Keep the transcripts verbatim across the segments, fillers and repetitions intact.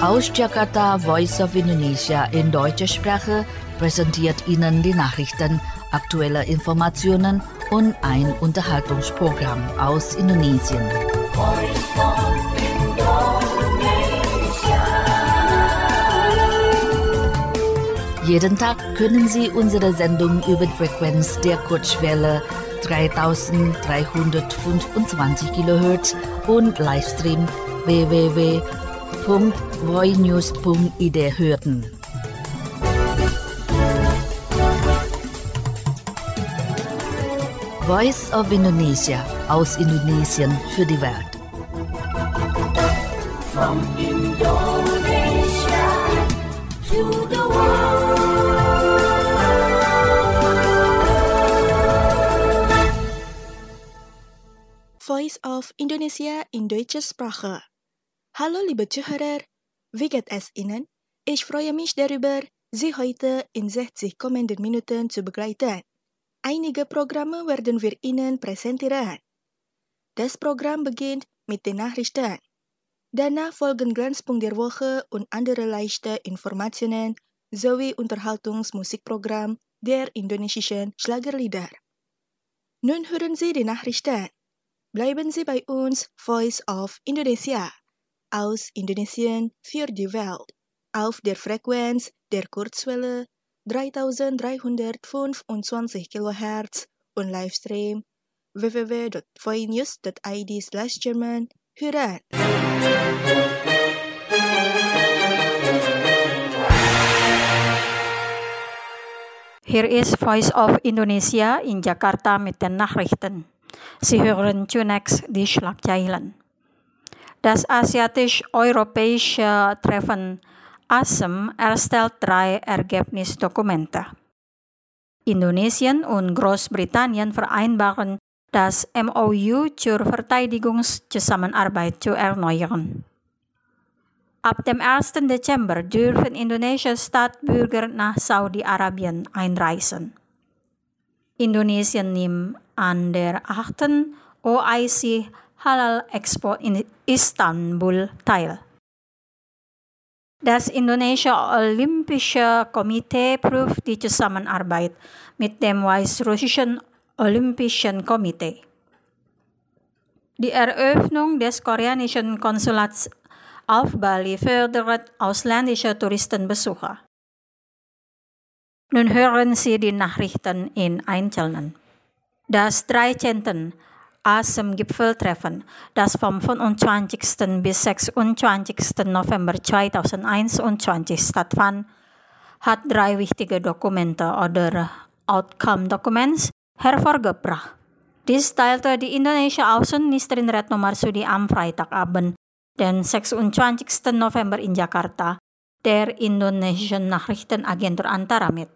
Aus Jakarta, Voice of Indonesia in deutscher Sprache präsentiert Ihnen die Nachrichten, aktuelle Informationen und ein Unterhaltungsprogramm aus Indonesien. Voice of Indonesia. Jeden Tag können Sie unsere Sendung über die Frequenz der Kurzwelle dreitausenddreihundertfünfundzwanzig Kilohertz und Livestream w w w punkt voinews punkt i d hören. Voice of Indonesia aus Indonesien für die Welt. From Indonesia to the world. Voice of Indonesia in deutscher Sprache. Hallo liebe Zuhörer, wie geht es Ihnen? Ich freue mich darüber, Sie heute in sechzig kommenden Minuten zu begleiten. Einige Programme werden wir Ihnen präsentieren. Das Programm beginnt mit den Nachrichten. Danach folgen Glanzpunkt der Woche und andere leichte Informationen sowie Unterhaltungsmusikprogramm der indonesischen Schlagerlieder. Nun hören Sie die Nachrichten. Bleiben Sie bei uns, Voice of Indonesia, aus Indonesien für die Welt, auf der Frequenz der Kurzwelle dreitausenddreihundertfünfundzwanzig Kilohertz und Livestream w w w punkt voinews punkt i d slash German hören. Hier ist Voice of Indonesia in Jakarta mit den Nachrichten. Sie hören zunächst die Schlagzeilen. Das asiatisch-europäische Treffen A S E M erstellt drei Ergebnisdokumente. Indonesien und Großbritannien vereinbaren, das M O U zur Verteidigungszusammenarbeit zu erneuern. Ab dem ersten Dezember dürfen indonesische Staatsbürger nach Saudi-Arabien einreisen. Indonesien nimmt an der achten O I C Halal Expo in Istanbul teil. Das Indonesische Olympische Komitee prüft die Zusammenarbeit mit dem Weißrussischen Olympischen Komitee. Die Eröffnung des koreanischen Konsulats auf Bali fördert ausländische Touristenbesucher. Nun hören Sie die Nachrichten in Einzelnen. Das dreizehnte A S E M-Gipfeltreffen, das vom fünfundzwanzigsten bis sechsundzwanzigsten November zweitausendeinundzwanzig stattfand, hat drei wichtige Dokumente oder Outcome Documents hervorgebracht. Dies teilte die indonesische Außenministerin Retno Marsudi am Freitagabend, den sechsundzwanzigsten November in Jakarta, der indonesischen Nachrichtenagentur Antara mit.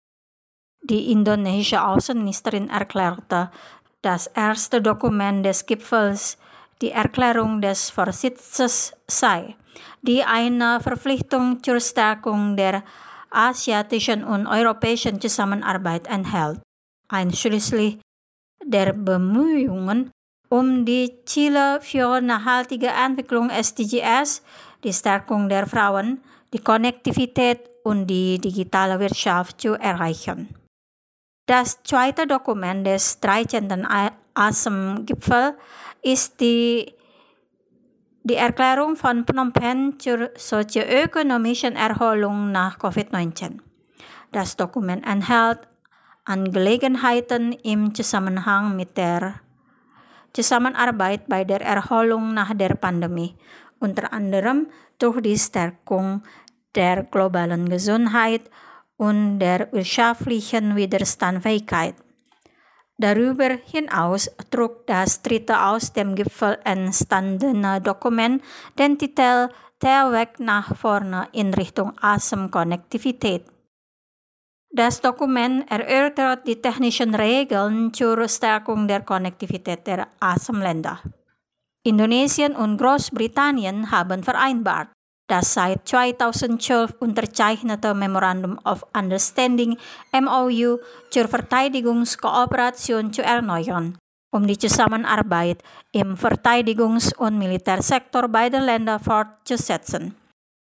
Die indonesische Außenministerin erklärte, das erste Dokument des Gipfels die Erklärung des Vorsitzes sei, die eine Verpflichtung zur Stärkung der asiatischen und europäischen Zusammenarbeit enthält, einschließlich der Bemühungen um die Ziele für nachhaltige Entwicklung S D Gs, die Stärkung der Frauen, die Konnektivität und die digitale Wirtschaft zu erreichen. Das zweite Dokument des dreizehnten A S E M-Gipfels ist die, die Erklärung von Phnom Penh zur sozioökonomischen Erholung nach Covid neunzehn. Das Dokument enthält Angelegenheiten im Zusammenhang mit der Zusammenarbeit bei der Erholung nach der Pandemie, unter anderem durch die Stärkung der globalen Gesundheit und der wirtschaftlichen Widerstandsfähigkeit. Darüber hinaus trug das dritte aus dem Gipfel entstandene Dokument den Titel Der Weg nach vorne in Richtung A S E M-Konnektivität. Das Dokument erörtert die technischen Regeln zur Stärkung der Konnektivität der A S E M-Länder. Indonesien und Großbritannien haben vereinbart, das seit zweitausendzwölf unterzeichnete Memorandum of Understanding M O U zur Verteidigungskooperation zu erneuern, um die Zusammenarbeit im Verteidigungs- und Militärsektor beider Länder fortzusetzen.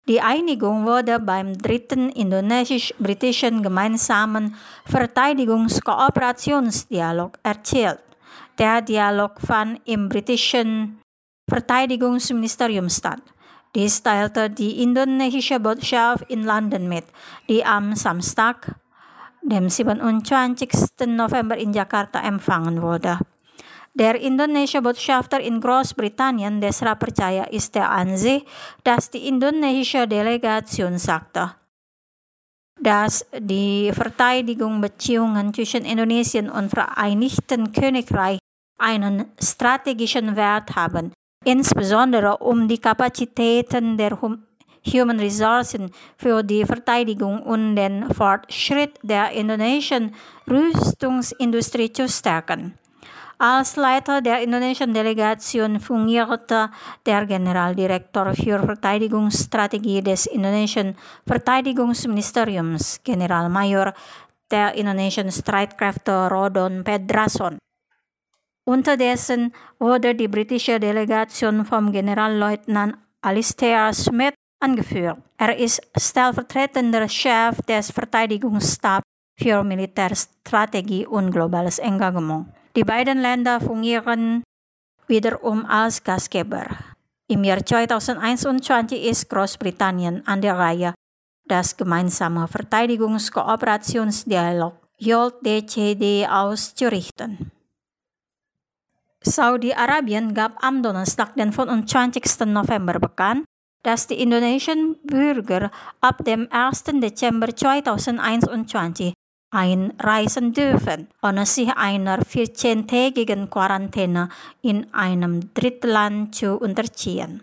Die Einigung wurde beim dritten indonesisch-britischen gemeinsamen Verteidigungskooperationsdialog erzielt. Der Dialog fand im britischen Verteidigungsministerium statt. Dies teilte die indonesische Botschaft in London mit, die am Samstag, dem siebenundzwanzigsten November in Jakarta empfangen wurde. Der indonesische Botschafter in Großbritannien, Desra Percaya, ist der Ansicht, dass die indonesische Delegation sagte, dass die Verteidigungsbeziehungen zwischen Indonesien und Vereinigten Königreich einen strategischen Wert haben, insbesondere um die Kapazitäten der Human Resources für die Verteidigung und den Fortschritt der indonesischen Rüstungsindustrie zu stärken. Als Leiter der indonesischen Delegation fungierte der Generaldirektor für Verteidigungsstrategie des indonesischen Verteidigungsministeriums, Generalmajor der indonesischen Streitkräfte Rodon Pedrason. Unterdessen wurde die britische Delegation vom Generalleutnant Alistair Smith angeführt. Er ist stellvertretender Chef des Verteidigungsstabs für Militärstrategie und globales Engagement. Die beiden Länder fungieren wiederum als Gastgeber. Im Jahr zweitausendeinundzwanzig ist Großbritannien an der Reihe, das gemeinsame Verteidigungskooperationsdialog J O L D C D auszurichten. Saudi-Arabien gab am Donnerstag, den fünfundzwanzigsten November bekannt, dass die indonesischen Bürger ab dem ersten Dezember zweitausendeinundzwanzig einreisen dürfen, ohne sich einer vierzehntägigen Quarantäne in einem Drittland zu unterziehen.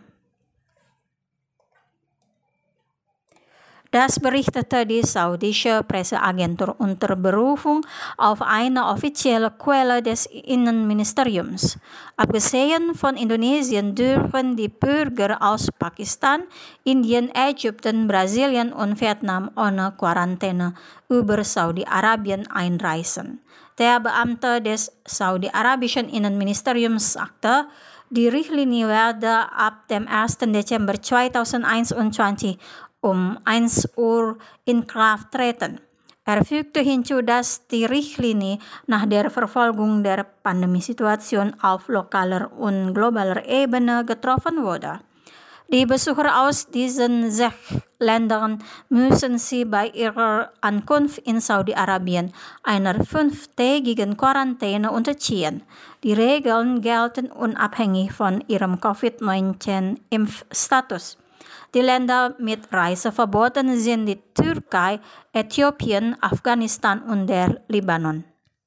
Das berichtete die saudische Presseagentur unter Berufung auf eine offizielle Quelle des Innenministeriums. Abgesehen von Indonesien dürfen die Bürger aus Pakistan, Indien, Ägypten, Brasilien und Vietnam ohne Quarantäne über Saudi-Arabien einreisen. Der Beamte des saudi-arabischen Innenministeriums sagte, die Richtlinie werde ab dem ersten Dezember zweitausendeinundzwanzig um ein Uhr in Kraft treten. Er fügte hinzu, dass die Richtlinie nach der Verfolgung der Pandemiesituation auf lokaler und globaler Ebene getroffen wurde. Die Besucher aus diesen sechs Ländern müssen sie bei ihrer Ankunft in Saudi-Arabien einer fünftägigen Quarantäne unterziehen. Die Regeln gelten unabhängig von ihrem Covid neunzehn-Impfstatus. Die Länder mit Reiseverboten sind die Türkei, Äthiopien, Afghanistan und der Libanon.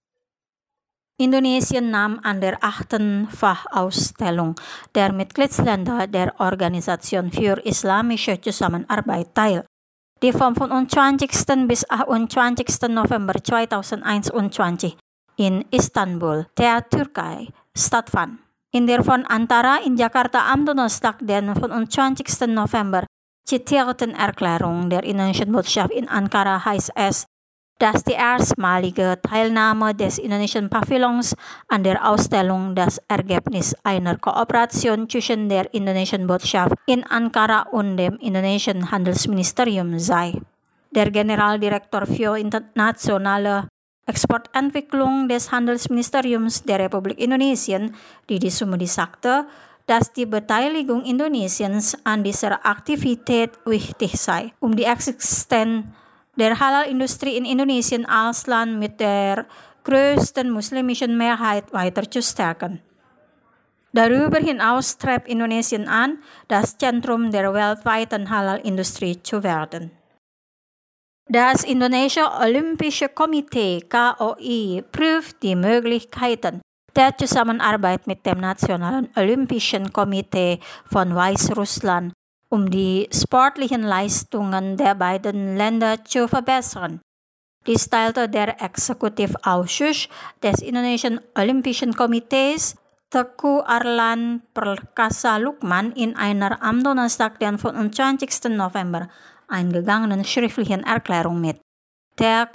Indonesien nahm an der achten Fachausstellung der Mitgliedsländer der Organisation für Islamische Zusammenarbeit teil, die vom fünfundzwanzigsten bis achtundzwanzigsten November zweitausendeinundzwanzig in Istanbul, der Türkei, stattfand. In der von Antara in Jakarta am Donnerstag, den fünfundzwanzigsten November, zitierten Erklärung der indonesischen Botschaft in Ankara heißt es, dass die erstmalige Teilnahme des indonesischen Pavillons an der Ausstellung das Ergebnis einer Kooperation zwischen der indonesischen Botschaft in Ankara und dem indonesischen Handelsministerium sei. Der Generaldirektor für internationale Exportentwicklung des Handelsministeriums der Republik Indonesien, Didi Sumedi, sagte, dass die Beteiligung Indonesiens an dieser Aktivität wichtig sei, um die Existenz der Halal-Industrie in Indonesien als Land mit der größten muslimischen Mehrheit weiter zu stärken. Darüber hinaus strebt Indonesien an, das Zentrum der weltweiten Halal-Industrie zu werden. Das Indonesische Olympische Komitee K O I prüft die Möglichkeiten der Zusammenarbeit mit dem Nationalen Olympischen Komitee von Weißrussland, um die sportlichen Leistungen der beiden Länder zu verbessern. Dies teilte der Exekutivausschuss des Indonesischen Olympischen Komitees Teguh Arlan Perkasa Lukman in einer am Donnerstag, den fünfundzwanzigsten November, eingegangenen schriftlichen Erklärung mit. Der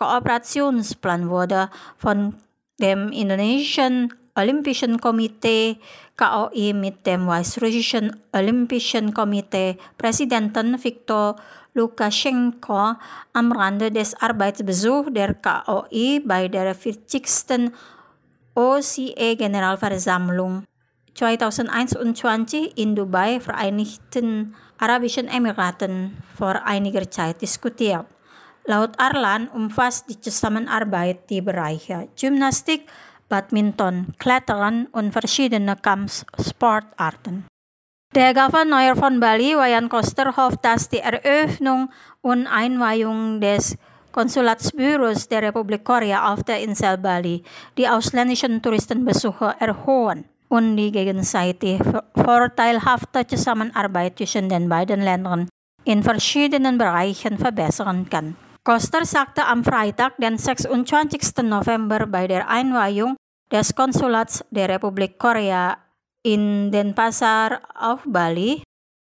Kooperationsplan wurde von dem Indonesischen Olympischen Komitee K O I mit dem Weißrussischen Olympischen Komitee Präsidenten Viktor Lukaschenko am Rande des Arbeitsbesuchs der K O I bei der vierzigsten O C E-Generalversammlung zweitausendeinundzwanzig in Dubai, Vereinigten Arabischen Emiraten, vor einiger Zeit diskutiert. Laut Arlan umfasst die Zusammenarbeit die Bereiche Gymnastik, Badminton, Klettern und verschiedene Kampfsportarten. Der Gouverneur von Bali, Wayan Koster, hofft, dass die Eröffnung und Einweihung des Konsulatsbüros der Republik Korea auf der Insel Bali die ausländischen Touristenbesuche erhöhen und die gegenseitige vorteilhafte Zusammenarbeit zwischen den beiden Ländern in verschiedenen Bereichen verbessern kann. Koster sagte am Freitag, den sechsundzwanzigsten November, bei der Einweihung des Konsulats der Republik Korea in Denpasar auf Bali,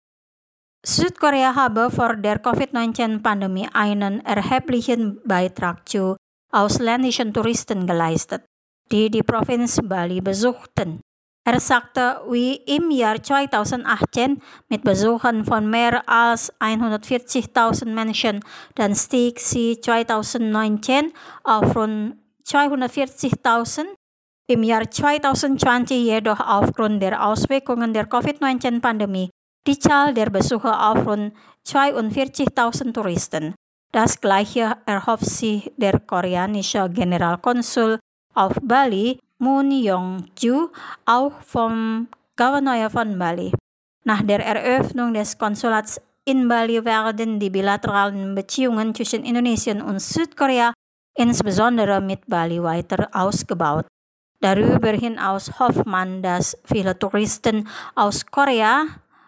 Südkorea habe vor der Covid neunzehn-Pandemie einen erheblichen Beitrag zu ausländischen Touristen geleistet, die die Provinz Bali besuchten. Er sagte, wie im Jahr zweitausendachtzehn mit Besuchen von mehr als hundertvierzigtausend Menschen, dann stieg sie zweitausendneunzehn auf rund zweihundertvierzigtausend. Im Jahr zweitausendzwanzig jedoch aufgrund der Auswirkungen der Covid neunzehn-Pandemie die Zahl der Besucher auf rund zweiundvierzigtausend Touristen. Das Gleiche erhofft sich der koreanische Generalkonsul auf Bali, Moon Yong-ju, auch vom Gouverneur von Bali. Nach der Eröffnung des Konsulats in Bali werden die bilateralen Beziehungen zwischen Indonesien und Südkorea, insbesondere mit Bali, weiter ausgebaut. Darüber hinaus hofft man, dass viele Touristen aus Korea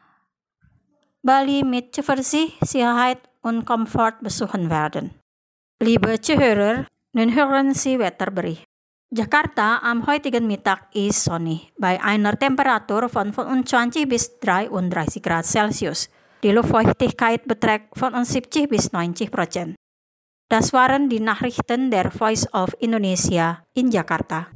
Bali mit Zuversicht, Sicherheit und Komfort besuchen werden. Liebe Zuhörer, nun hören Sie Wetterbericht. Jakarta am heutigen Mittag ist sonnig, bei einer Temperatur von fünfundzwanzig bis dreiunddreißig Grad Celsius. Die Luftfeuchtigkeit beträgt fünfundsiebzig bis neunzig Prozent. Das waren die Nachrichten der Voice of Indonesia in Jakarta.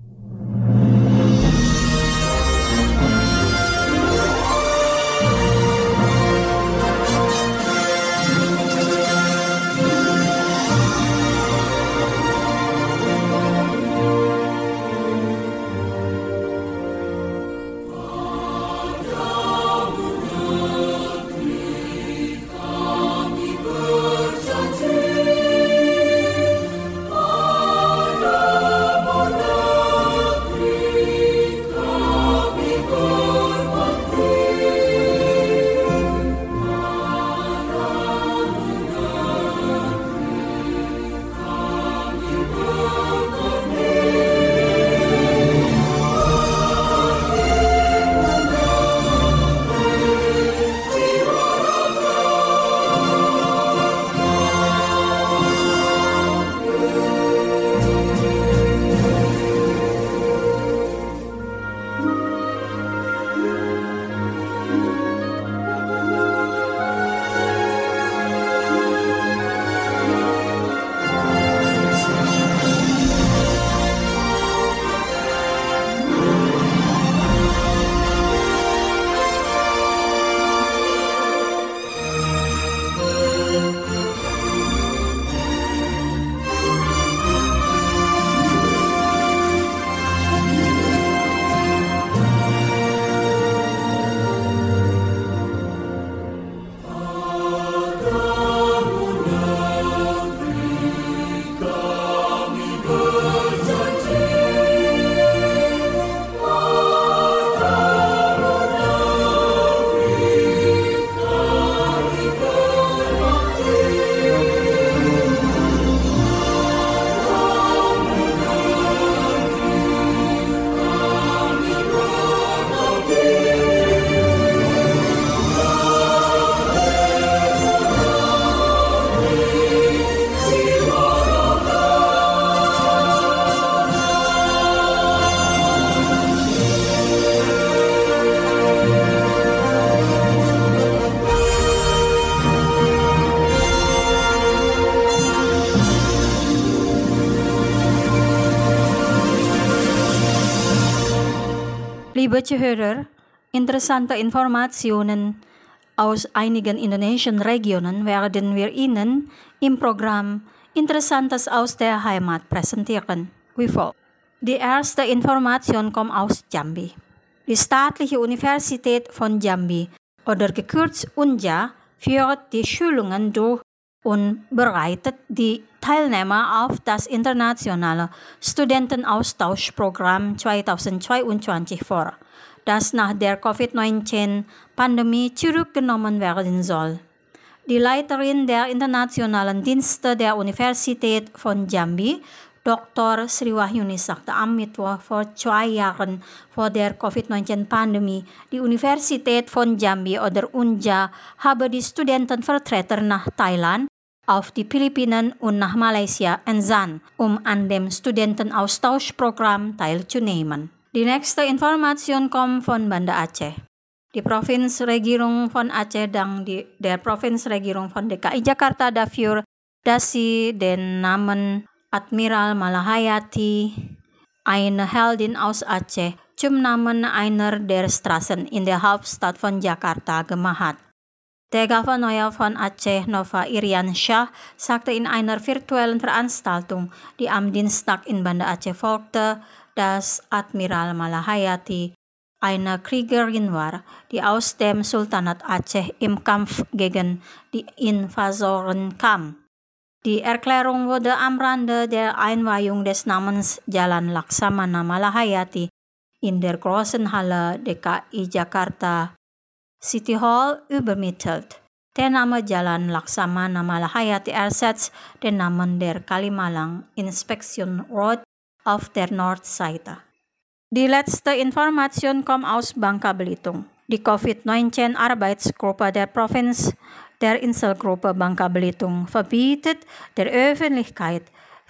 Liebe Zuhörer, Interessante Informationen aus einigen indonesischen Regionen werden wir Ihnen im Programm Interessantes aus der Heimat präsentieren. Wie folgt. Die erste Information kommt aus Jambi. Die Staatliche Universität von Jambi, oder gekürzt U N J A, führt die Schulungen durch und bereitet die Teilnehmer auf das internationale Studentenaustauschprogramm zweitausendzweiundzwanzig vor, das nach der Covid neunzehn Pandemie zurückgenommen werden soll. Die Leiterin der internationalen Dienste der Universität von Jambi, Doktor Sri Wahyuni sagte am Mittwoch vor zwei Jahren vor der Covid neunzehn Pandemie, die Universität von Jambi oder U N J A habe die Studentenvertreter nach Thailand, auf die Philippinen und nach Malaysia entsandt, um an dem Studentenaustauschprogramm teilzunehmen. Die nächste Information kommt von Banda Aceh. Die Provinzregierung von Aceh dan die, der Provinzregierung von D K I Jakarta dafür, dass sie den Namen Admiral Malahayati, eine Heldin aus Aceh, zum Namen einer der Straßen in der Hauptstadt von Jakarta gemacht hat. Der Gouverneur von Aceh, Nova Irian Shah, sagte in einer virtuellen Veranstaltung, die am Dienstag in Banda Aceh folgte, dass Admiral Malahayati eine Kriegerin war, die aus dem Sultanat Aceh im Kampf gegen die Invasoren kam. Die Erklärung wurde am Rande der Einweihung des Namens Jalan Laksamana Malahayati in der großen Halle D K I Jakarta City Hall übermittelt. Der Name Jalan Laksamana Malahayati ersetzt den Namen der Kalimalang Inspection Road auf der Nordseite. Die letzte Information kommt aus Bangka Belitung. Die Covid neunzehn Arbeitsgruppe der Provinz der Inselgruppe Bangka Belitung verbietet der Öffentlichkeit,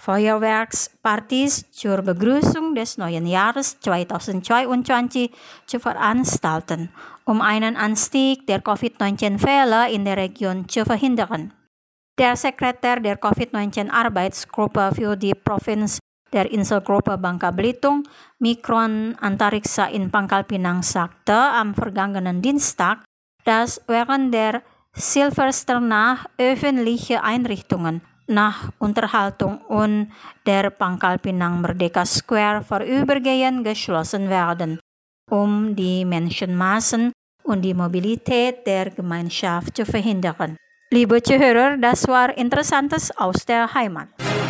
Feuerwerkspartys zur Begrüßung des neuen Jahres zweitausendzweiundzwanzig zu veranstalten, um einen Anstieg der Covid neunzehn Fälle in der Region zu verhindern. Der Sekretär der Covid neunzehn Arbeitsgruppe für die Provinz der Inselgruppe Bangka Belitung, Mikron Antariksa in Pangkal Pinang, sagte am vergangenen Dienstag, dass während der Silvesternacht öffentliche Einrichtungen nach Unterhaltung und der Pangkal Pinang Merdeka Square vorübergehend geschlossen werden, um die Menschenmassen und die Mobilität der Gemeinschaft zu verhindern. Liebe Zuhörer, das war Interessantes aus der Heimat.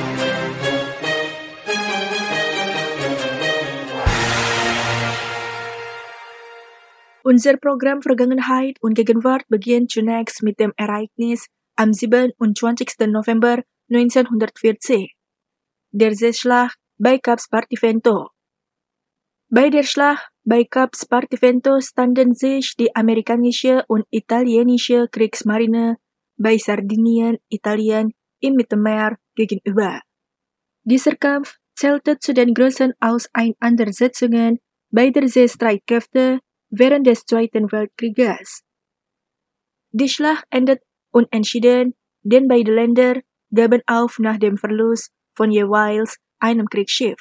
Unser Programm Vergangenheit und Gegenwart beginnt zunächst mit dem Ereignis am siebenundzwanzigsten November neunzehnhundertvierzig, der Seeschlacht bei Kap Spartivento. Bei der Schlacht bei Kap Spartivento standen sich die amerikanische und italienische Kriegsmarine bei Sardinien, Italien im Mittelmeer gegenüber. Dieser Kampf zählte zu den größten Auseinandersetzungen beider Seestreitkräfte während des Zweiten Weltkrieges. Die Schlacht endet unentschieden, denn beide Länder gaben auf nach dem Verlust von jeweils einem Kriegsschiff.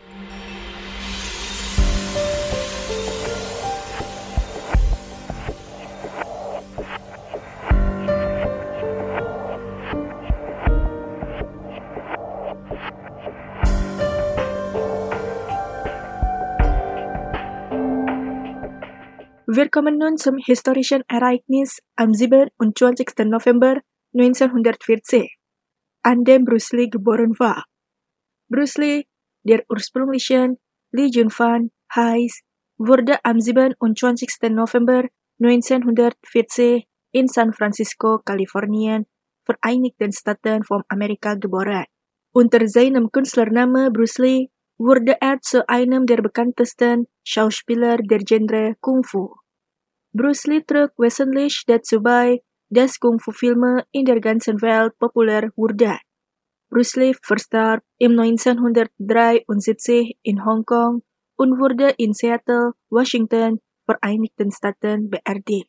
Wir kommen nun zum historischen Ereignis am siebenundzwanzigsten November neunzehnhundertvierzig, an dem Bruce Lee geboren war. Bruce Lee, der ursprünglichen Lee Jun-fan heißt, wurde am siebenundzwanzigsten November neunzehnhundertvierzig in San Francisco, Kalifornien, Vereinigten Staaten von Amerika geboren. Unter seinem Künstlernamen Bruce Lee wurde er zu einem der bekanntesten Schauspieler der Genre Kung Fu. Bruce Lee trug wesentlich dazu bei, dass Kung-Fu-Filme in der ganzen Welt populär wurden. Bruce Lee verstarb im neunzehnhundertdreiundsiebzig in Hongkong und wurde in Seattle, Washington, Vereinigten Staaten beerdigt.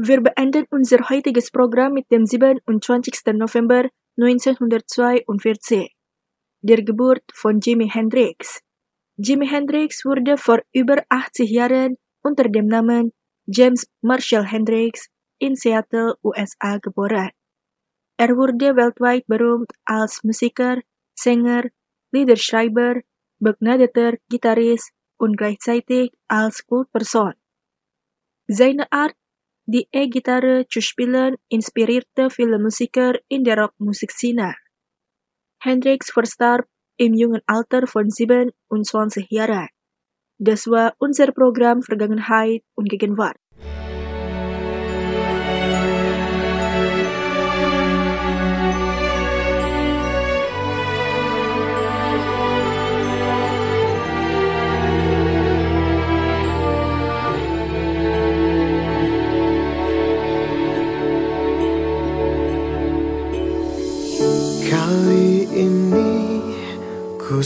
Wir beenden unser heutiges Programm mit dem siebenundzwanzigsten November neunzehnhundertzweiundvierzig, der Geburt von Jimi Hendrix. Jimi Hendrix wurde vor über achtzig Jahren unter dem Namen James Marshall Hendrix in Seattle, U S A geboren. Er wurde weltweit berühmt als Musiker, Sänger, Liederschreiber, begnadeter Gitarrist und gleichzeitig als Kultperson. Seine Art, die E-Gitarre zu spielen, inspirierte viele Musiker in der Rockmusikszene. Hendrix verstarb im jungen Alter von siebenundzwanzig Jahren. Das war unser Programm Vergangenheit und Gegenwart. Kali ini ku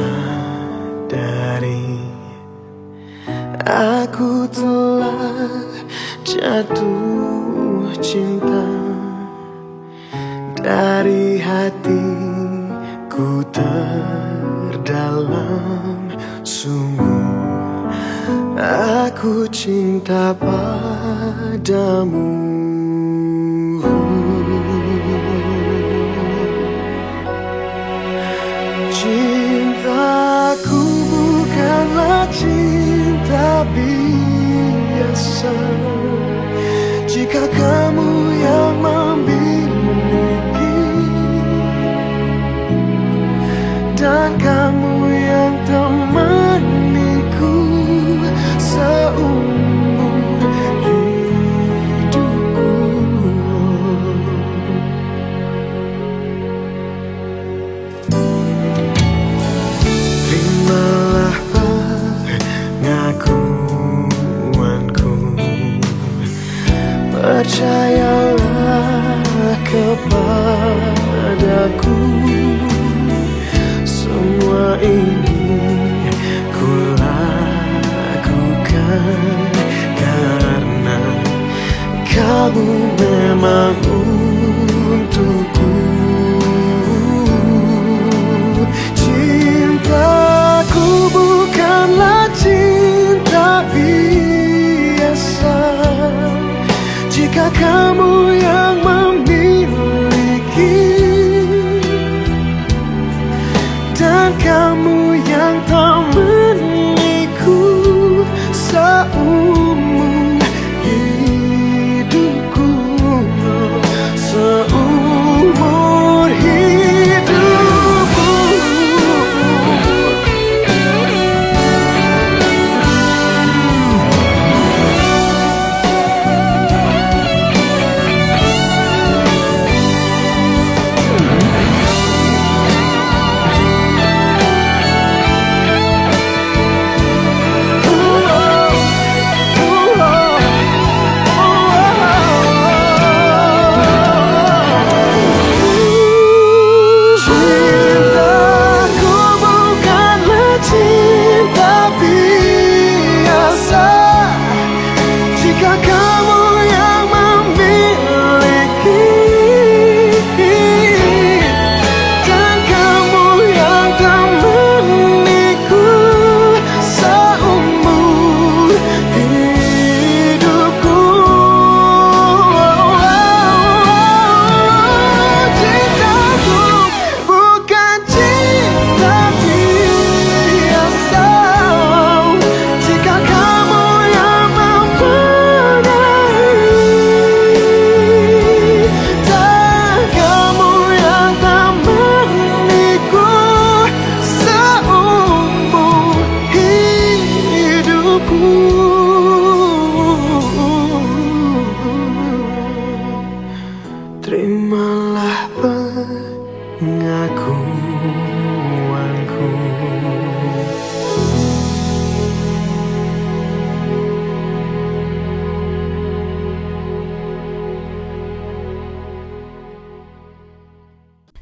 sadari aku telah jatuh cinta dari hatiku terdalam. Sungguh aku cinta padamu. Cintaku bukanlah cinta biasa jika kamu yang memiliki dan kamu yang temaniku seumur hidupku. Terimalah pengakuanku, percaya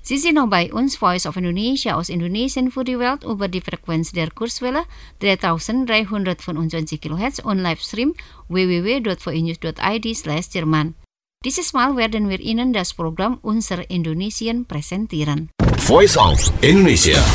Sie sind noch bei uns, Voice of Indonesia aus Indonesien für die Welt über die Frequenz der Kurzwelle dreitausenddreihundertfünfundzwanzig Kilohertz und Livestream w w w dot v i news dot i d slash Jerman. Dieses Mal werden wir Ihnen das Programm Unser Indonesien präsentieren. Voice of Indonesia.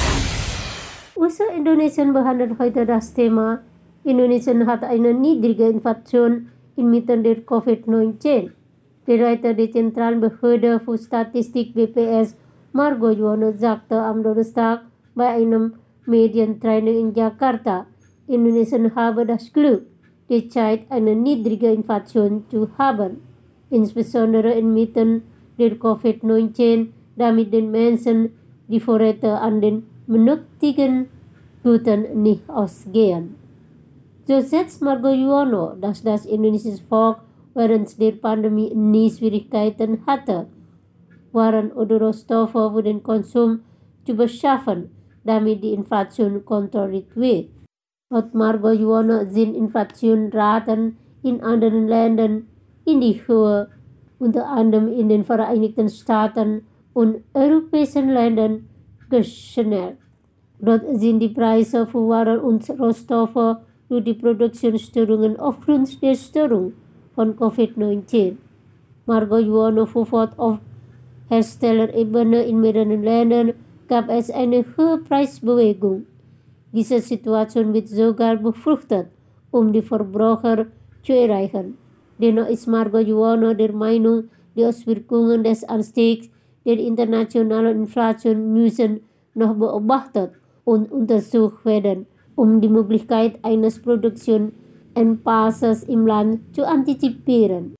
Unser Indonesien behandelt heute das Thema Indonesien hat eine niedrige Inflation inmitten der Covid neunzehn. Der Leiter der Zentralbehörde für Statistik B P S Margo Yuwono sagte am Donnerstag bei einem Medientraining in Jakarta, Indonesien habe das Glück, derzeit eine niedrige Inflation zu haben, insbesondere inmitten der Covid neunzehn, damit den Menschen die Vorräte an den benötigten Gütern nicht ausgehen. So setzt Margo Yuwono, dass das indonesische Volk während der Pandemie nie Schwierigkeiten hatte, waren oder Rohstoffe für den Konsum zu beschaffen, damit die Inflation kontrolliert wird. Laut Margo Yuwono sind Inflationsraten in anderen Ländern in die Höhe, unter anderem in den Vereinigten Staaten und europäischen Ländern, geschnellt. Dort sind die Preise für Waren und Rohstoffe durch die Produktionsstörungen aufgrund der Störung von Covid neunzehn. Margo Yuwono verfolgt auf Herstellerebene in mehreren Ländern gab es eine hohe Preisbewegung. Diese Situation wird sogar befürchtet, um die Verbraucher zu erreichen. Dennoch ist Margo Yuwono der Meinung, die Auswirkungen des Anstiegs der internationalen Inflation müssen noch beobachtet und untersucht werden, um die Möglichkeit eines Produktionsengpasses im Land zu antizipieren.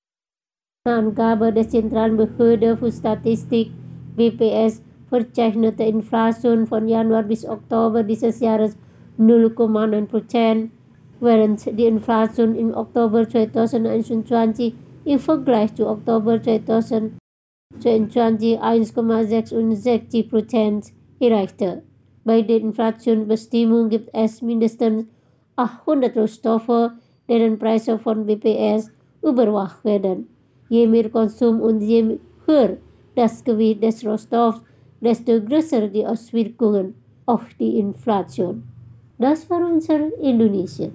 Angabe der Zentralbehörde für Statistik B P S verzeichnete Inflation von Januar bis Oktober dieses Jahres null Komma neun Prozent, während die Inflation im Oktober zweitausendeinundzwanzig im Vergleich zu Oktober zweitausendzweiundzwanzig eins Komma sechsundsechzig Prozent erreichte. Bei der Inflationsbestimmung gibt es mindestens achthundert Rohstoffe, deren Preise von B P S überwacht werden. Je mehr Konsum und je höher das Gewicht des Rohstoffs, desto größer die Auswirkungen auf die Inflation. Das war unser Indonesien.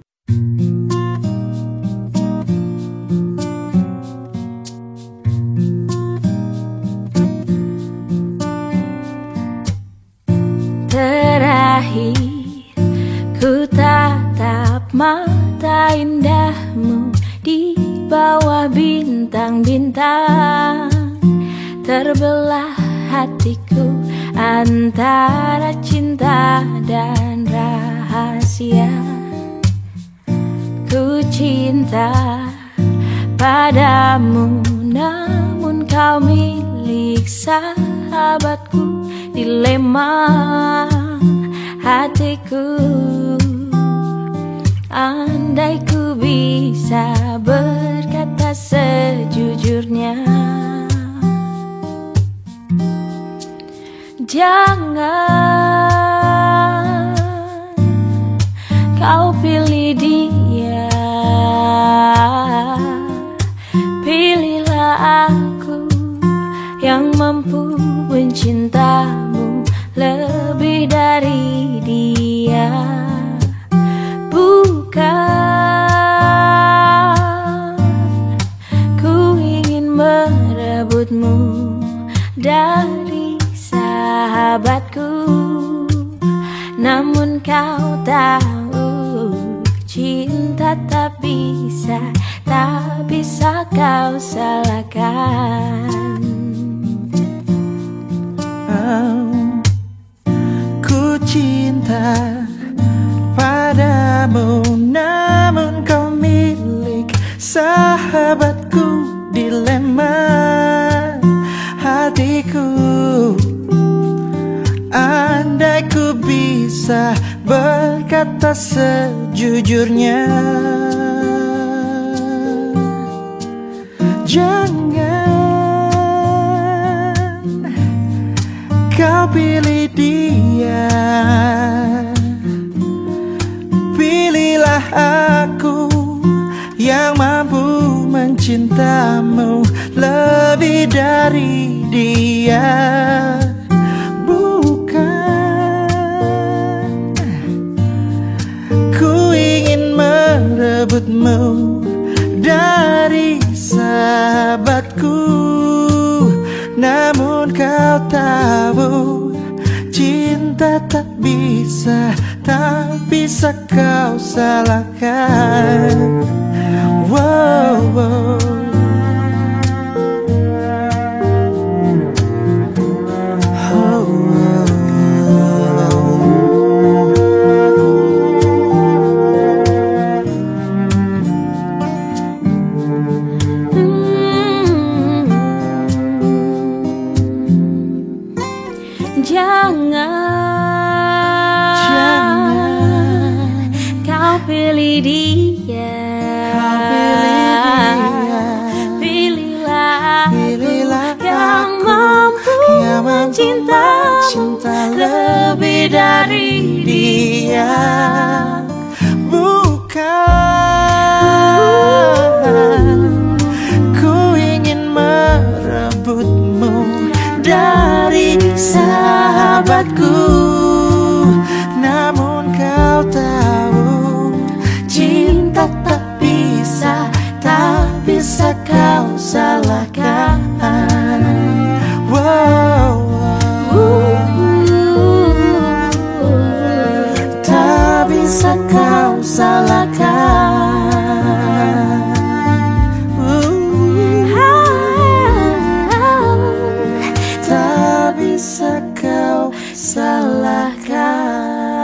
Terakhir ku tatap mata indahmu di bawah bintang-bintang, terbelah hatiku antara cinta dan rahasia. Ku cinta padamu, namun kau milik sahabatku. Dilema hatiku, andai ku bisa berkata sejujurnya. Jangan kau pilih dia, pilihlah aku yang mampu mencintamu lebih dari dia. Bukan ku ingin merebutmu dari sahabatku, namun kau tahu cinta tak bisa, tak bisa kau salahkan. Ku cinta padamu, namun kau milik sahabatku. Dilema hatiku, andai ku bisa berkata sejujurnya. Jangan kau pilih dia, pilihlah aku yang mampu mencintamu lebih dari dia. merebutmu dari sahabatku. Namun kau tahu cinta tak bisa, tak bisa kau salahkan. Wow, wow. Cinta lebih dari dia. Bukan ku ingin merebutmu dari sahabatku. Namun kau tahu cinta tak bisa, tak bisa kau salahkan. Wow. Tak bisa kau salahkan. Tak bisa kau salahkan.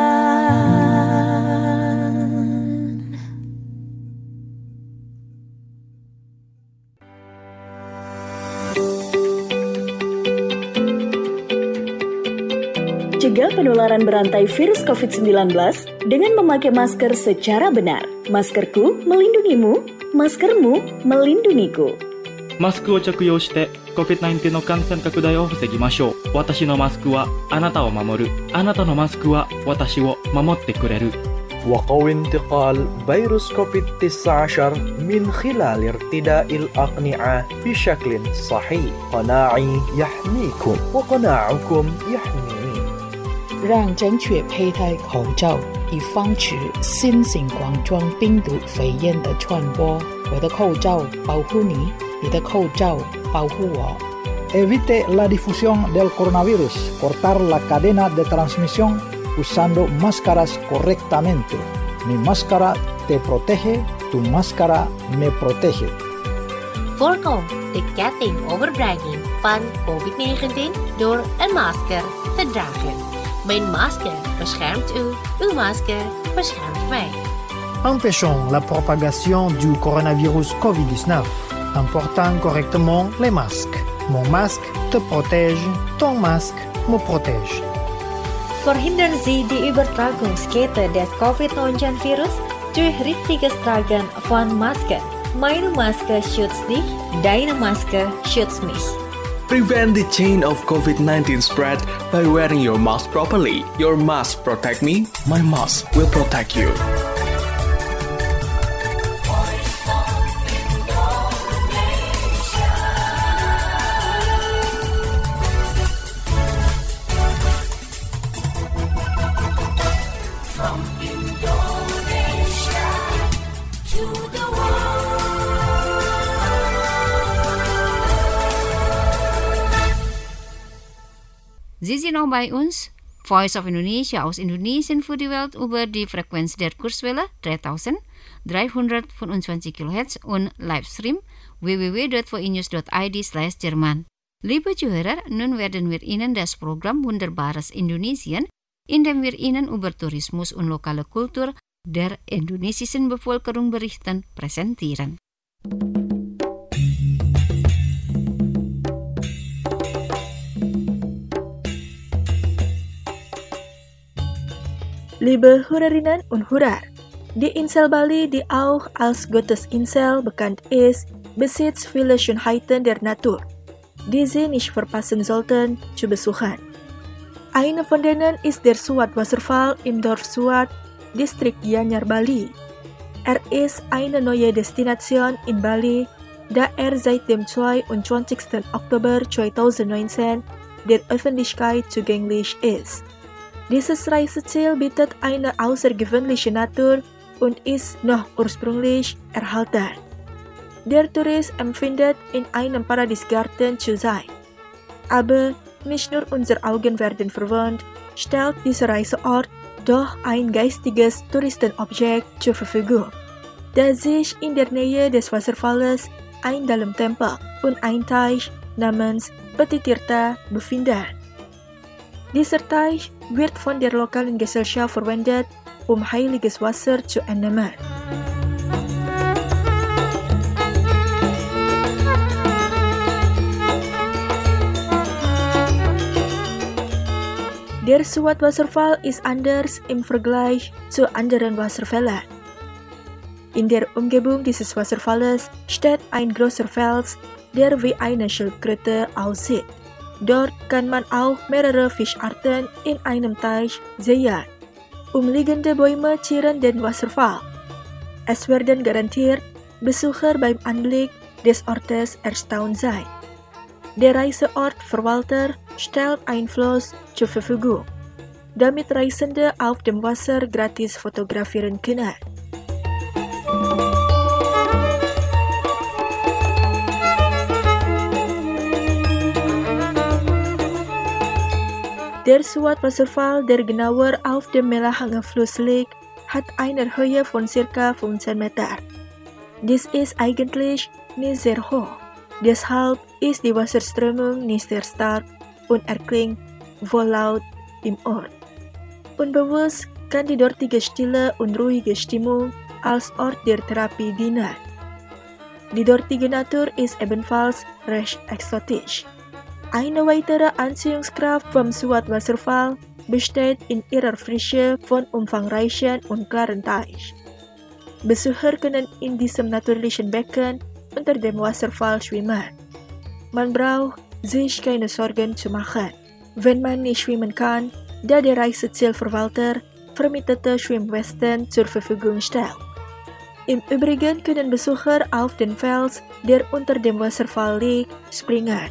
Cegah penularan berantai virus covid sembilan belas dengan memakai masker secara benar. Maskerku melindungimu, maskermu melindungiku. マスクを着用して コビッドナインティーン の感染拡大を防ぎましょう。私のマスクはあなたを守る。あなたのマスクは私を守ってくれる。 وقوي انتقال فيروس كوفيد تسعة عشر من خلال ارتداء الأقنعة بشكل صحيح. قناعي يحميكم وقناعكم يحميني. 让正确佩戴口罩，以防止新型冠状病毒肺炎的传播。我的口罩保护你，你的口罩保护我。 Evite la difusión del coronavirus. Cortar la cadena de transmisión usando máscaras correctamente. Mi máscara te protege, tu máscara me protege. Voorkom de ketting-overbrenging van covid negentien door een masker te dragen. Mijn masker beschermt u, uw masker beschermt mij. Empêchons la propagation du coronavirus covid dix-neuf en portant correctement les masques. Mon masque te protège, ton masque me protège. Verhindern Sie die Übertragungskette des covid neunzehn virus durch richtiges Tragen von Masken. Meine Maske schützt dich, deine Maske schützt mich. Prevent the chain of covid nineteen spread by wearing your mask properly. Your mask protect me, my mask will protect you. Sie sind noch bei uns, Voice of Indonesia aus Indonesien für die Welt über die Frequenz der Kurzwelle dreitausenddreihundertfünfundzwanzig Kilohertz und Livestream w w w punkt voinews punkt i d slash Jerman. Liebe Zuhörer, nun werden wir Ihnen das Programm Wunderbares Indonesien, in dem wir Ihnen über Tourismus und lokale Kultur der indonesischen Bevölkerung berichten, präsentieren. Liebe Hörerinnen und Hörer, die Insel Bali, die auch als Gottesinsel bekannt ist, besitzt viele Schönheiten der Natur, die Sie nicht verpassen sollten zu besuchen. Eine von denen ist der Suat Wasserfall im Dorf Suat, Distrikt Gianyar, Bali. Er ist eine neue Destination in Bali, da er seit dem zweiundzwanzigsten Oktober zweitausendneunzehn der Öffentlichkeit zugänglich ist. Dieses Reiseziel bietet eine außergewöhnliche Natur und ist noch ursprünglich erhalten. Der Tourist empfindet in einem Paradiesgarten zu sein. Aber nicht nur unsere Augen werden verwöhnt, stellt dieser Reiseort doch ein geistiges Touristenobjekt zur Verfügung, das sich in der Nähe des Wasserfalls ein Dalam-Tempel und ein Teich namens Petitirtha befinden. Dieser Teich wird von der lokalen Gesellschaft verwendet, um heiliges Wasser zu entnehmen. Der Suat-Wasserfall ist anders im Vergleich zu anderen Wasserfällen. In der Umgebung dieses Wasserfalls steht ein großer Fels, der wie eine Schildkröte aussieht. Dort kann man auch mehrere Fischarten in einem Teich sehen. Umliegende Bäume zieren den Wasserfall. Es werden garantiert Besucher beim Anblick des Ortes erstaunt sein. Der Reiseortverwalter stellt ein Floß zur Verfügung, damit Reisende auf dem Wasser gratis fotografieren können. Der Suat-Wasserfall, der genauer auf dem Melahanga-Fluss liegt, hat eine Höhe von ca. fünfzehn Meter. Dies ist eigentlich nicht sehr hoch. Deshalb ist die Wasserströmung nicht sehr stark und erklingt wohl laut im Ort. Unbewusst kann die dortige stille und ruhige Stimmung als Ort der Therapie dienen. Die dortige Natur ist ebenfalls recht exotisch. Eine weitere Anziehungskraft vom Suat-Wasserfall besteht in ihrer Frische von umfangreichen und klaren Teich. Besucher können in diesem natürlichen Becken unter dem Wasserfall schwimmen. Man braucht sich keine Sorgen zu machen, wenn man nicht schwimmen kann, da der Reisezielverwalter vermietete Schwimmwesten zur Verfügung stellt. Im Übrigen können Besucher auf den Fels, der unter dem Wasserfall liegt, springen.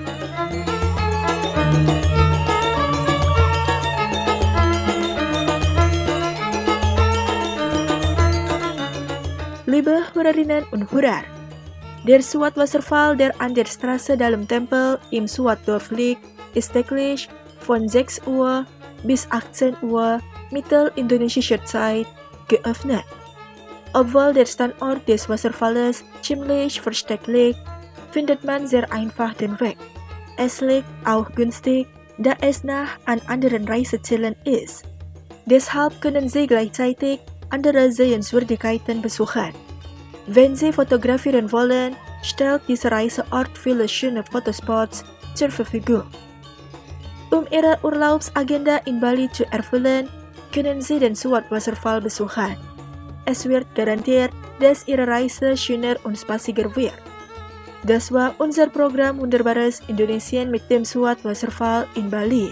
Liebe Hörerinnen und Hörer, der Suat-Wasserfall, der an der Straße Dalam-Tempel im Suat-Dorf liegt, ist täglich von sechs Uhr bis achtzehn Uhr mittelindonesischer Zeit geöffnet. Obwohl der Standort des Wasserfalls ziemlich versteckt liegt, findet man sehr einfach den Weg. Es liegt auch günstig, da es nah an anderen Reisezielen ist. Deshalb können Sie gleichzeitig andere Sehenswürdigkeiten besuchen. Wenn Sie fotografieren wollen, stellt dieser Reiseort viele schöne Fotospots zur Verfügung. Um Ihre Urlaubsagenda in Bali zu erfüllen, können Sie den Suat-Wasserfall besuchen. Es wird garantiert, dass Ihre Reise schöner und spaßiger wird. Das war unser Programm Wunderbares Indonesien mit dem Suat-Wasserfall in Bali.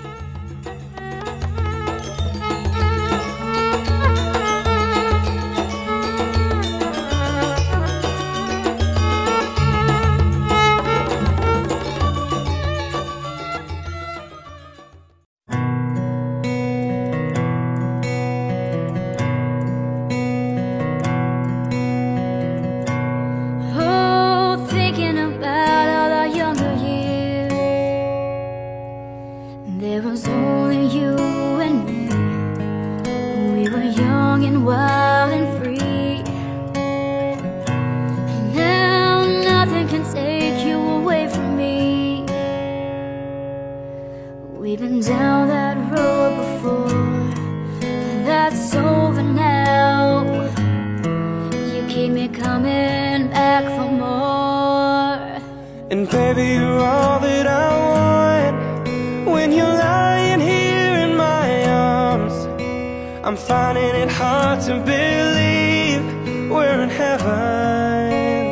We've been down that road before, but that's over now. You keep me coming back for more. And baby, you're all that I want. When you're lying here in my arms, I'm finding it hard to believe we're in heaven.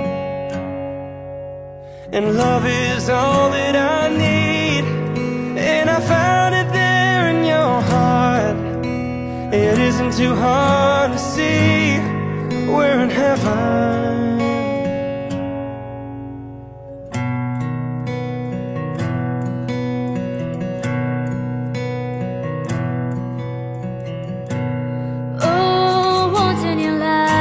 And love is all that I need, and I found it there in your heart. It isn't too hard to see we're in heaven. Oh, once in your life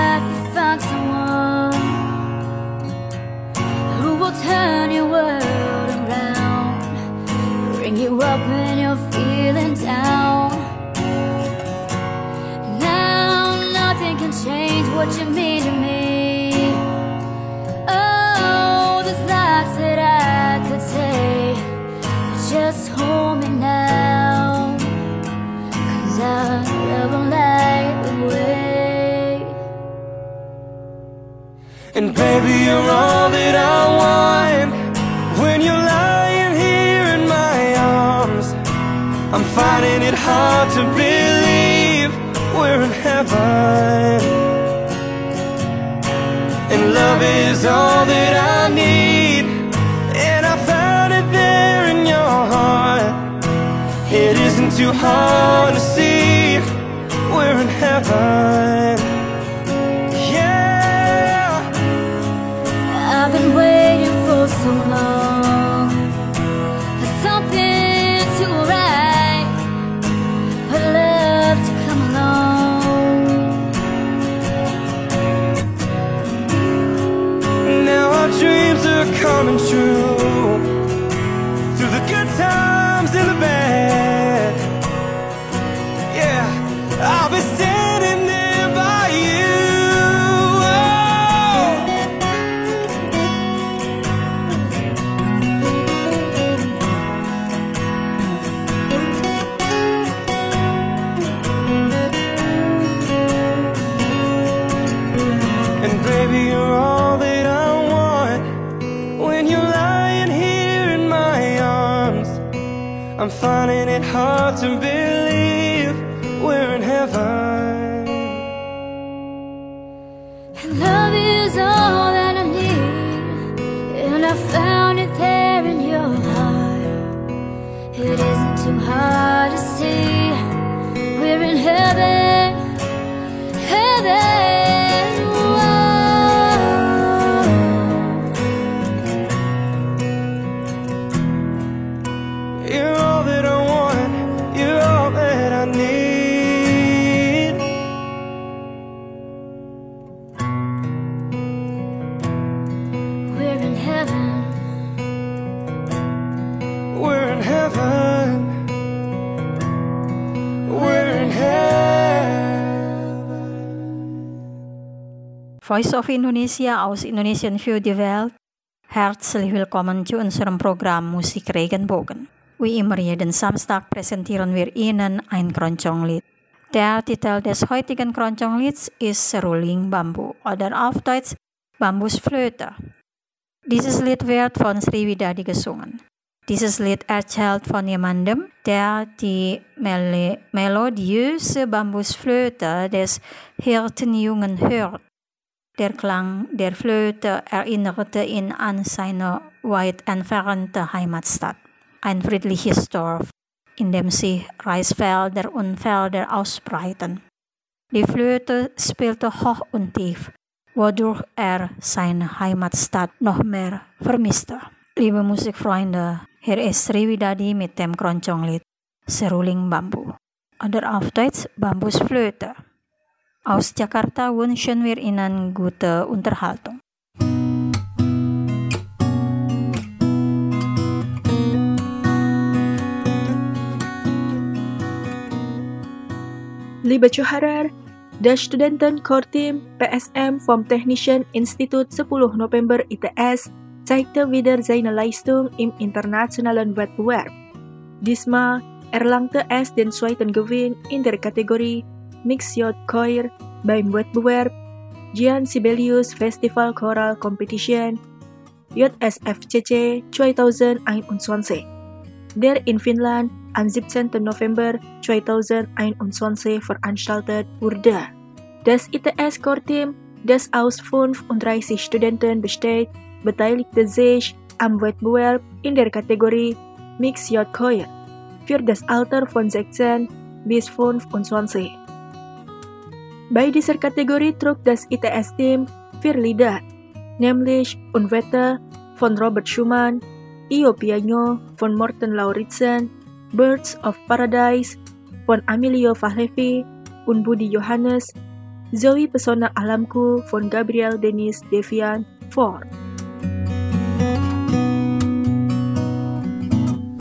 what you mean to me. Oh, there's lots that I could say, but just hold me now, 'cause I never like the way. And baby, you're all that I want. When you're lying here in my arms, I'm finding it hard to believe we're in heaven. And love is all that I need, and I found it there in your heart. It isn't too hard to see we're in heaven. Yeah, I've been waiting for so long for something to right, for love to come along. Now our dreams are coming true, through the good times and the bad. Yeah, I'll be standing there by you. Oh. And baby, you're all that I want. When you're lying here in my arms, I'm finding it hard to believe we're in heaven. And love is all that I need, and I found it there in your heart. It isn't too hard to see we're in heaven, heaven. You're all that I want, you're all that I need. We're in heaven. We're in heaven. We're in heaven. Voice of Indonesia aus Indonesian für die Welt. Herzlich willkommen zu unserem Programm Musik Regenbogen. Wie immer jeden Samstag präsentieren wir Ihnen ein Keroncong-Lied. Der Titel des heutigen Keroncong-Lieds ist Seruling Bambu oder auf Deutsch Bambusflöte. Dieses Lied wird von Sriwidadi gesungen. Dieses Lied erzählt von jemandem, der die mel- melodiöse Bambusflöte des Hirtenjungen hört. Der Klang der Flöte erinnerte ihn an seine weit entfernte Heimatstadt. Ein friedliches Dorf, in dem sich Reisfelder und Felder ausbreiten. Die Flöte spielte hoch und tief, wodurch er seine Heimatstadt noch mehr vermisste. Liebe Musikfreunde, hier ist Sriwidadi mit dem Keroncong-Lied Seruling Bambu oder auf Deutsch Bambusflöte. Aus Jakarta wünschen wir Ihnen gute Unterhaltung. Liebe Zuhörer, der Studentenchorteam P S M vom Technischen Institut sepuluh November I T S zeigte wieder seine Leistung im internationalen Wettbewerb. Diesmal erlangte es den zweiten Gewinn in der Kategorie Mixed Choir beim Wettbewerb Gian Sibelius Festival Choral Competition J S F C C zweitausendeinundzwanzig, der in Finnland am siebzehnten November zweitausendeinundzwanzig veranstaltet wurde. Das I T S-Chorteam, das aus fünfunddreißig Studenten besteht, beteiligte sich am Wettbewerb in der Kategorie Mixed Choir für das Alter von sechzehn bis fünfundzwanzig. Bei dieser Kategorie trug das I T S-Team vier Lieder, nämlich Unwetter von Robert Schumann, Io Piano von Morten Lauridsen, Birds of Paradise von Emilio Fahlevi und Budi Johannes, sowie Pesona Alamku von Gabriel Denis Devian vor.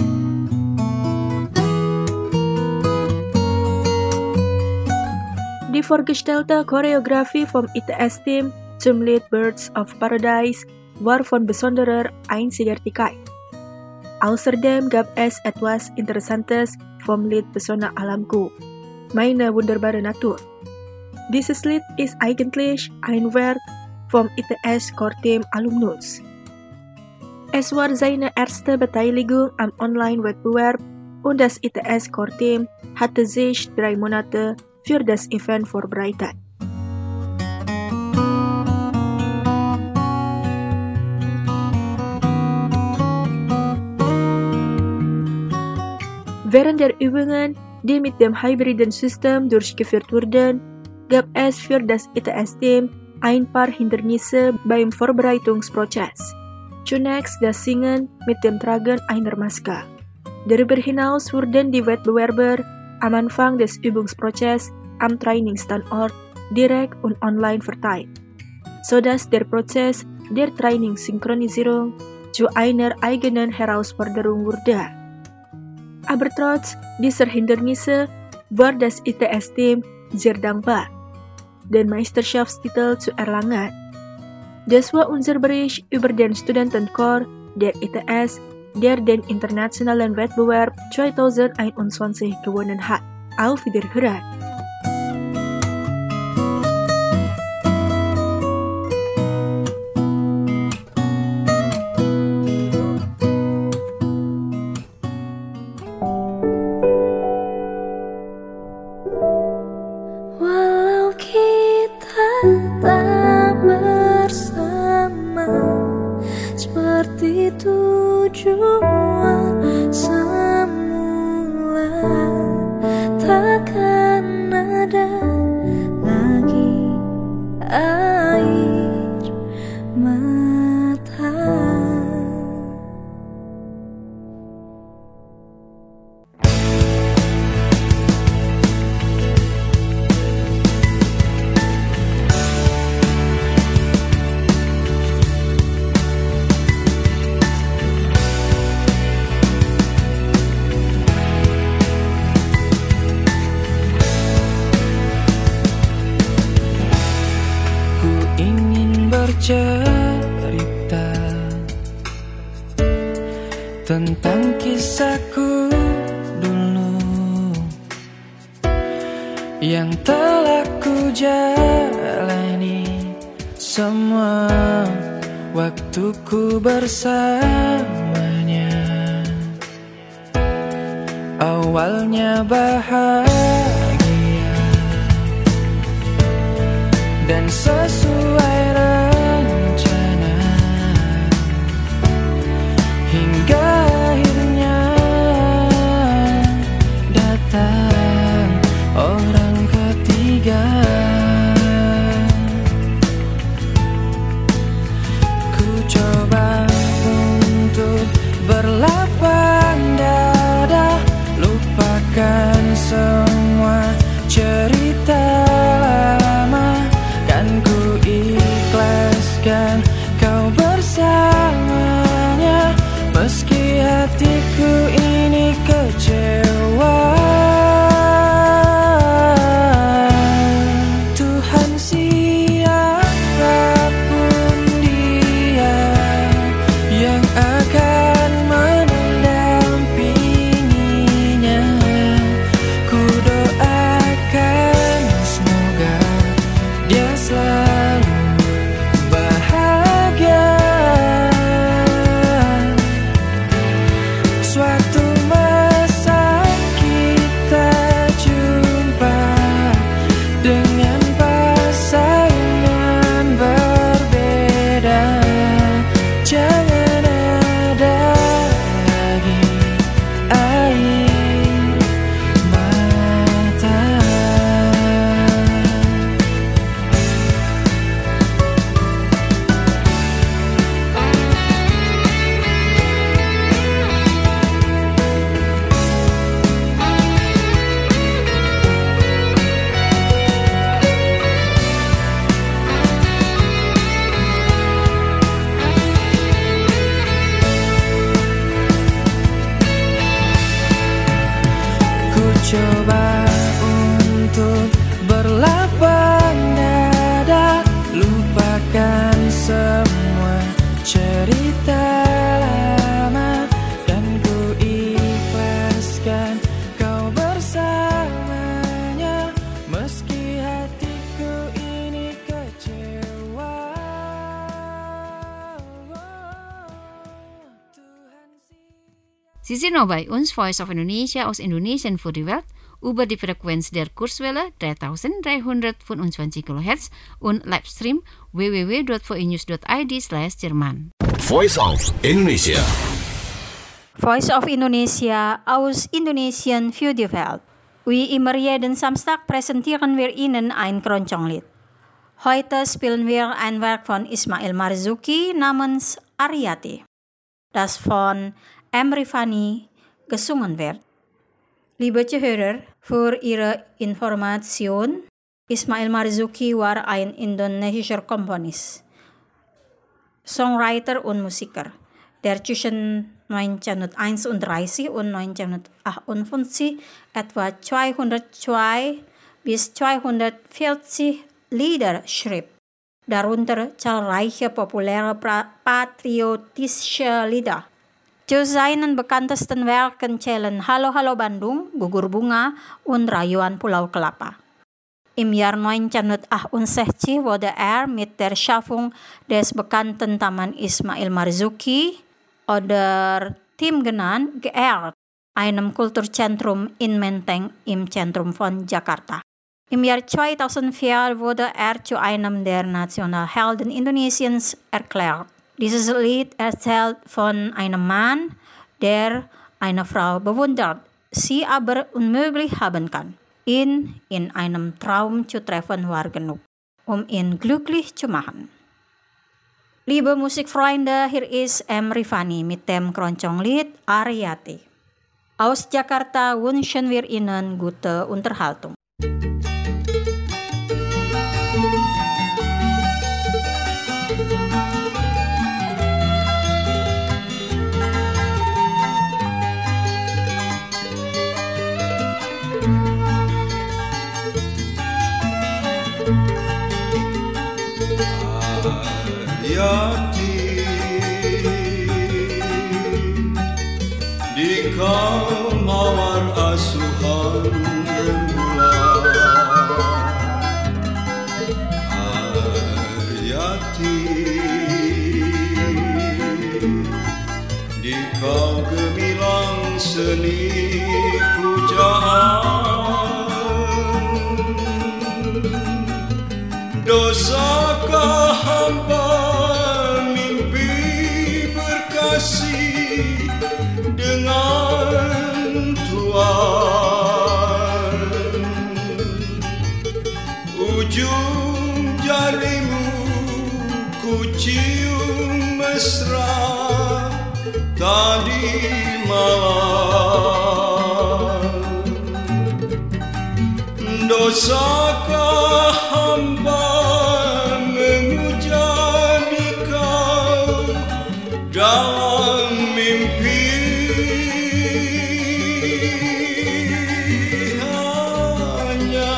Di Die vorgestellte Choreografie vom I T S-Team zum Lied Birds of Paradise war von besonderer Einzigartigkeit. Außerdem gab es etwas Interessantes vom Lied Pesona Alamku, meine wunderbare Natur. Dieses Lied ist eigentlich ein Werk vom I T S-Core-Team Alumnus. Es war seine erste Beteiligung am Online-Wettbewerb und das I T S-Core-Team hatte sich drei Monate für das Event vorbereitet. Während der Übungen, die mit dem hybriden System durchgeführt wurden, gab es für das I T S-Team ein paar Hindernisse beim Vorbereitungsprozess. Zunächst das Singen mit dem Tragen einer Maske. Darüber hinaus wurden die Wettbewerber am Anfang des Übungsprozesses am Trainingsstandort direkt und online verteilt, sodass der Prozess der Trainingssynchronisierung zu einer eigenen Herausforderung wurde. Aber trotz dieser Hindernisse war das I T S-Team sehr dankbar, den Meisterschaftstitel zu erlangen. Das war unser Bericht über den Studentenchor der I T S, der den internationalen Wettbewerb zwanzig einundzwanzig gewonnen hat. Auf Wiederhören! Tujuan semula takkan ada lagi air mata. Cerita tentang kisahku dulu yang telah ku jalani, semua waktuku bersamanya. Awalnya bahagia dan sesuai rencana, hingga akhirnya datang orang ketiga. Ku coba untuk berlapang dada, lupakan semua cerita lama, kan ku ikhlaskan kau bersamanya, meski hatiku ini kecewa. Tuhan, siapapun dia yang akan mendampinginya, ku doakan semoga dia selalu bahagia. Suatu masa kita jumpa dengan pasangan berbeda, jangan ada lagi air mata. Sie sind noch bei uns, Voice of Indonesia aus Indonesien für die Welt, über die Frequenz der Kurzwelle dreitausenddreihundertfünfundzwanzig Kilohertz und Livestream w w w dot v i news dot i d slash Jerman. Voice of Indonesia. Voice of Indonesia aus Indonesien für die Welt. Wie immer jeden Samstag präsentieren wir Ihnen ein Keronconglied. Heute spielen wir ein Werk von Ismail Marzuki namens Ariati, das von M. Rifani gesungen wird. Liebe Zuhörer, für Ihre Information, Ismail Marzuki war ein indonesischer Komponist, Songwriter und Musiker, der zwischen neunzehnhunderteinunddreißig und neunzehnhundertachtundfünfzig etwa zweihundertzwei bis zweihundertvierzig Lieder schrieb, darunter zahlreiche populäre patriotische Lieder. Zu seinen bekanntesten Werken zählen Halo Halo Bandung, Gugur Bunga und Rayuan Pulau Kelapa. Im Jahr neunzehnhundertachtundsechzig wurde er mit der Schaffung des bekannten Taman Ismail Marzuki oder Tim genannt geehrt, einem Kulturzentrum in Menteng im Zentrum von Jakarta. Im Jahr zweitausendvier wurde er zu einem der Nationalhelden Indonesiens erklärt. Dieses Lied erzählt von einem Mann, der eine Frau bewundert, sie aber unmöglich haben kann. Ihn in einem Traum zu treffen war genug, um ihn glücklich zu machen. Liebe Musikfreunde, hier ist M. Rifani mit dem Keronconglied Ariati. Aus Jakarta wünschen wir Ihnen gute Unterhaltung. Ariati di kamar asuhan rembulan, Ariati di kau gemilang seni pujaan, dosakah hamba dengan Tuhan, ujung jarimu ku cium mesra tadi malam. Dosakah hamba mengujangi kau dalam mimpi? Hanya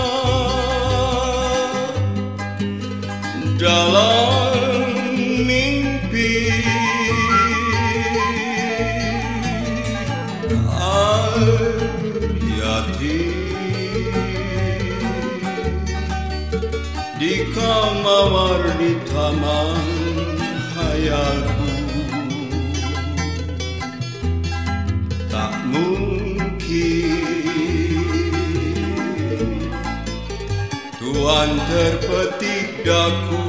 dalam mimpi. Ariati di kamar di taman hayalku, tak mungkin Tuhan terpetik daku.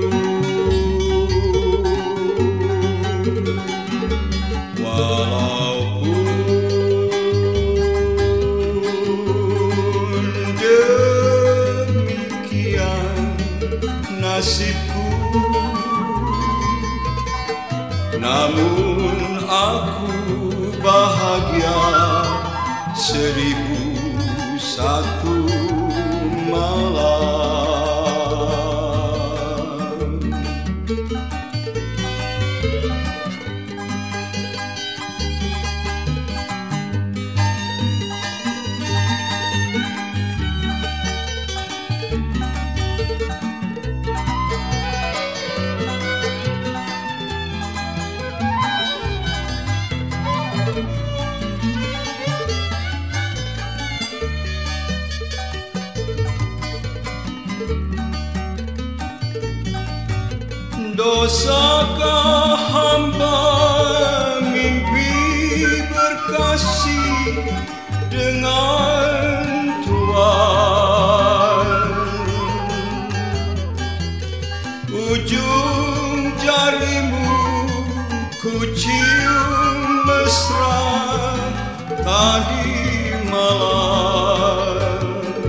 Walaupun demikian nasibku, namun aku bahagia seribu satu malam. Dosakah hamba mimpi dengan Tuhan. Ujung jarimu ku cium mesra tadi malam.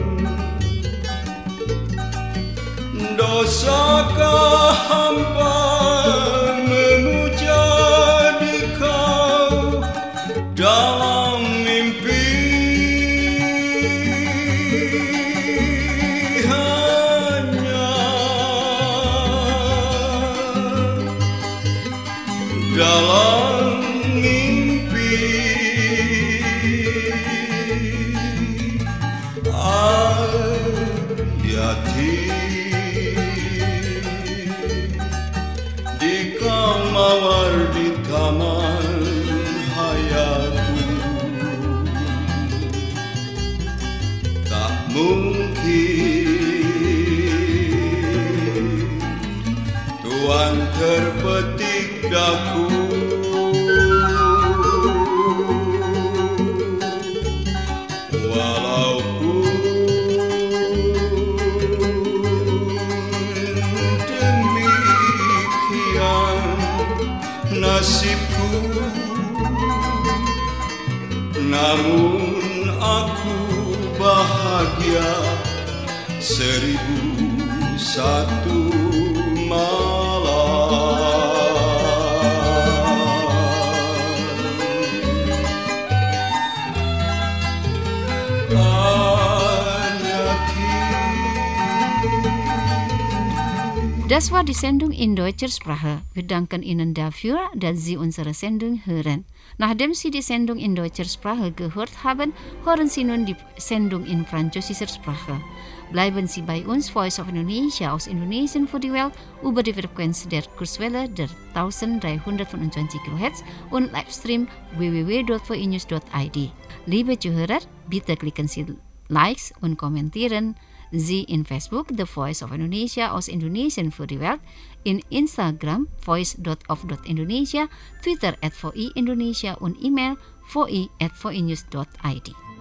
Dosakah hamba memuja di kau dalam mimpi? Hanya dalam mimpi. Ayati di kau mawar di taman hayatku. Tak mungkin Tuhan terpetik daku. Walaupun demikian nasibku, namun aku bahagia seribu satu malam. Das war die Sendung in deutscher Sprache. Wir danken Ihnen dafür, dass Sie unsere Sendung hören. Nachdem Sie die Sendung in deutscher Sprache gehört haben, hören Sie nun die Sendung in französischer Sprache. Bleiben Sie bei uns, Voice of Indonesia aus Indonesien für die Welt, über die Frequenz der Kurzwelle der dreizehnhundertfünfundzwanzig Kilohertz und Livestream w w w punkt v i news punkt i d. Liebe Zuhörer, bitte klicken Sie Likes und kommentieren Sie in Facebook The Voice of Indonesia aus Indonesien für die Welt, in Instagram voice dot of dot indonesia, Twitter at v i indonesia und E-Mail v i at v i news dot i d.